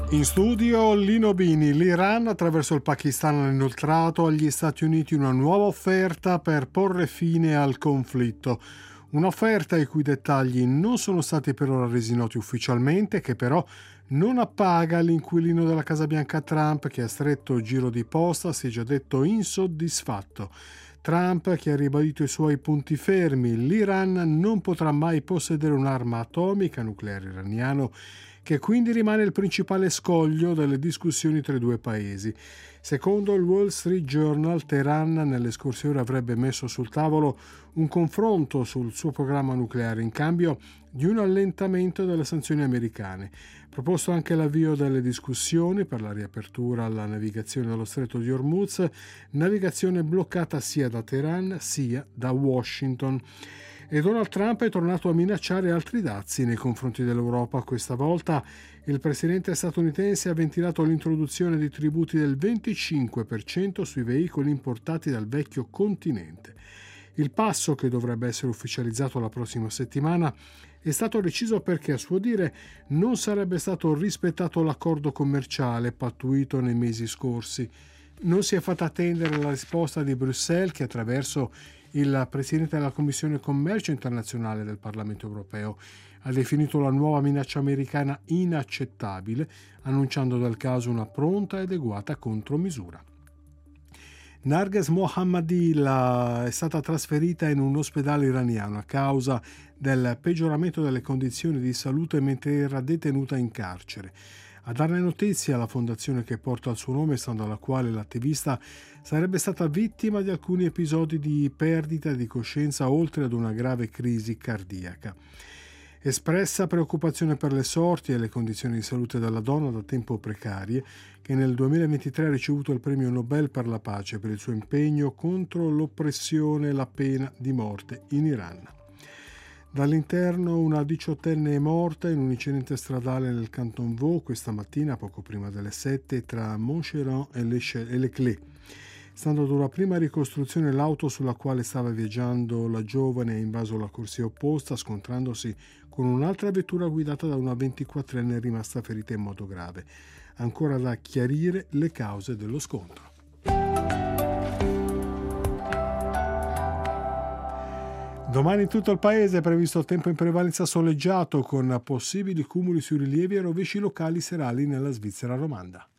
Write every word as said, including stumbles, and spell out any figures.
In studio Lino Bini. L'Iran attraverso il Pakistan ha inoltrato agli Stati Uniti una nuova offerta per porre fine al conflitto. Un'offerta i cui dettagli non sono stati per ora resi noti ufficialmente, che però non appaga l'inquilino della Casa Bianca Trump, che a stretto giro di posta si è già detto insoddisfatto. Trump, che ha ribadito i suoi punti fermi: l'Iran non potrà mai possedere un'arma atomica nucleare iraniano, che quindi rimane il principale scoglio delle discussioni tra i due paesi. Secondo il Wall Street Journal, Teheran nelle scorse ore avrebbe messo sul tavolo un confronto sul suo programma nucleare in cambio di un allentamento delle sanzioni americane. Proposto anche l'avvio delle discussioni per la riapertura alla navigazione dello Stretto di Hormuz, navigazione bloccata sia da Teheran sia da Washington. E Donald Trump è tornato a minacciare altri dazi nei confronti dell'Europa. Questa volta il presidente statunitense ha ventilato l'introduzione di tributi del venticinque per cento sui veicoli importati dal vecchio continente. Il passo, che dovrebbe essere ufficializzato la prossima settimana, è stato deciso perché, a suo dire, non sarebbe stato rispettato l'accordo commerciale pattuito nei mesi scorsi. Non si è fatta attendere la risposta di Bruxelles, che attraverso il presidente della Commissione Commercio Internazionale del Parlamento Europeo ha definito la nuova minaccia americana inaccettabile, annunciando del caso una pronta e adeguata contromisura. Narges Mohammadi è stata trasferita in un ospedale iraniano a causa del peggioramento delle condizioni di salute mentre era detenuta in carcere. A darne notizia la fondazione che porta il suo nome, stando alla quale l'attivista sarebbe stata vittima di alcuni episodi di perdita di coscienza oltre ad una grave crisi cardiaca. Espressa preoccupazione per le sorti e le condizioni di salute della donna da tempo precarie, che nel duemilaventitré ha ricevuto il premio Nobel per la pace per il suo impegno contro l'oppressione e la pena di morte in Iran. Dall'interno, una diciottenne è morta in un incidente stradale nel Canton Vaud questa mattina, poco prima delle sette, tra Montcheron e Le Clé. Stando ad una prima ricostruzione, l'auto sulla quale stava viaggiando la giovane ha invaso la corsia opposta, scontrandosi con un'altra vettura guidata da una ventiquattrenne rimasta ferita in modo grave. Ancora da chiarire le cause dello scontro. Domani in tutto il paese è previsto tempo in prevalenza soleggiato, con possibili cumuli sui rilievi e rovesci locali serali nella Svizzera romanda.